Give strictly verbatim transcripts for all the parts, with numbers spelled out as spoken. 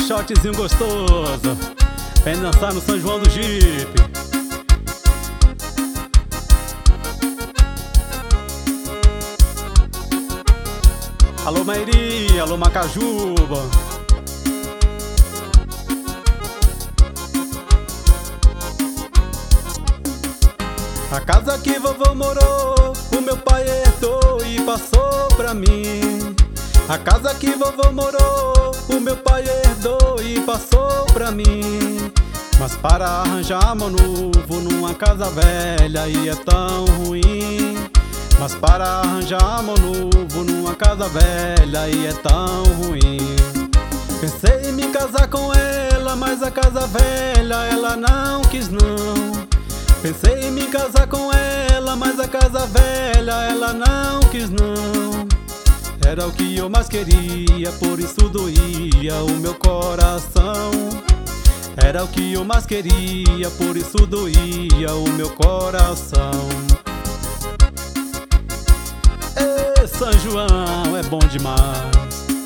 shotzinho gostoso. Vem dançar no São João do Jipe. Alô Mairi, alô Macajuba. A casa que vovô morou, o meu pai herdou e passou pra mim. A casa que vovô morou, o meu pai herdou e passou pra mim. Mas para arranjar amor novo numa casa velha aí é tão ruim. Mas para arranjar amor novo numa casa velha aí é tão ruim. Pensei em me casar com ela, mas a casa velha ela não quis não. Pensei em me casar com ela, mas a casa velha ela não quis não. Era o que eu mais queria, por isso doía o meu coração. Era o que eu mais queria, por isso doía o meu coração. Ê, São João é bom demais.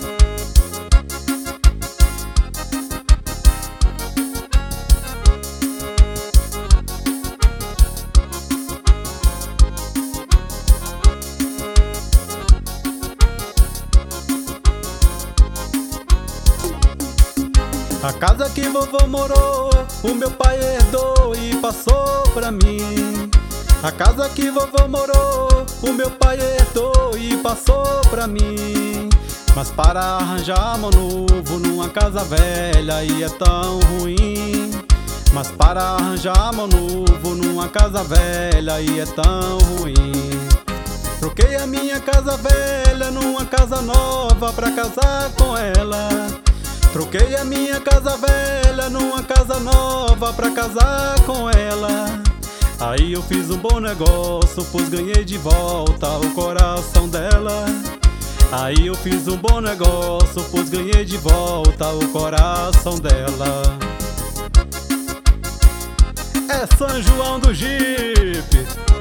A casa que vovô morou, o meu pai herdou e passou pra mim. A casa que vovô morou, o meu pai herdou e passou pra mim. Mas para arranjar amor novo numa casa velha aí é tão ruim. Mas para arranjar amor novo numa casa velha aí é tão ruim. Troquei a minha casa velha numa casa nova pra casar com ela. Troquei a minha casa velha numa casa nova pra casar com ela. Aí eu fiz um bom negócio, pois ganhei de volta o coração dela. Aí eu fiz um bom negócio, pois ganhei de volta o coração dela. É São João do Jipe.